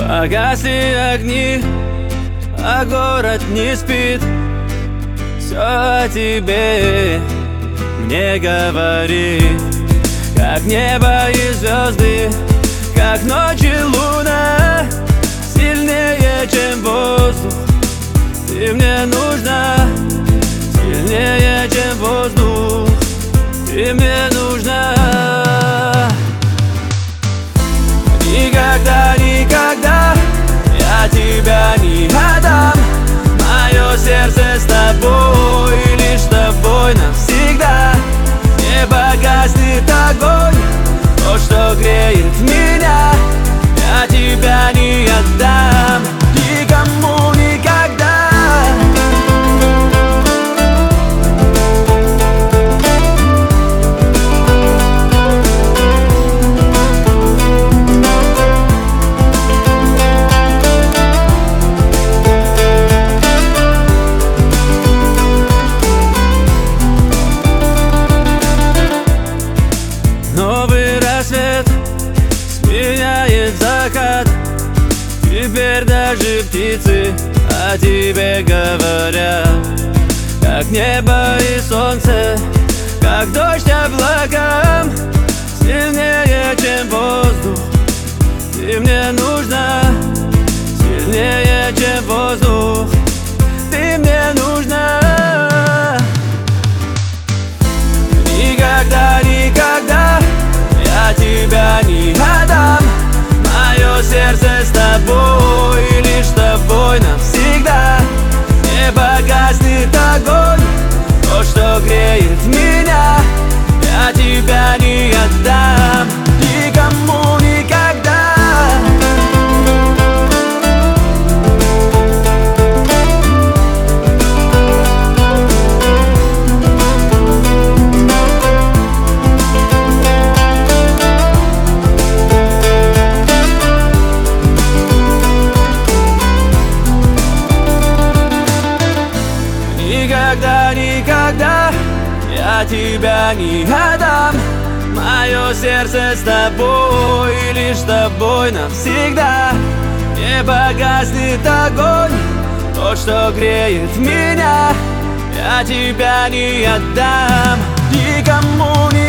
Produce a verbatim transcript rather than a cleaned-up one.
Погасли огни, а город не спит. Все о тебе мне говорит, как небо и звезды, как ночь и луна. Сильнее, чем воздух, ты мне нужна. Сильнее, чем воздух, ты мне нужна. Никогда, никогда я тебя не отдам. Мое сердце с тобой, лишь с тобой навсегда. Не погаснет огонь, то, что греет меня. Я тебя не отдам никому никогда. Новый рассвет сменяет закат. Теперь даже птицы о тебе говорят, как небо и солнце, как дождь облакам. Сильнее, чем воздух, ты мне нужна. Сильнее, чем воздух, ты мне нужна. Никогда, никогда я тебя не отдам. Мое сердце с тобой, лишь с тобой навсегда. Не погаснет огонь, то, что греет меня. Я тебя не отдам никому никогда. Никогда, никогда я тебя не отдам. Мое сердце с тобой, лишь с тобой навсегда. Не погаснет огонь, то, что греет меня. Я тебя не отдам никому никогда.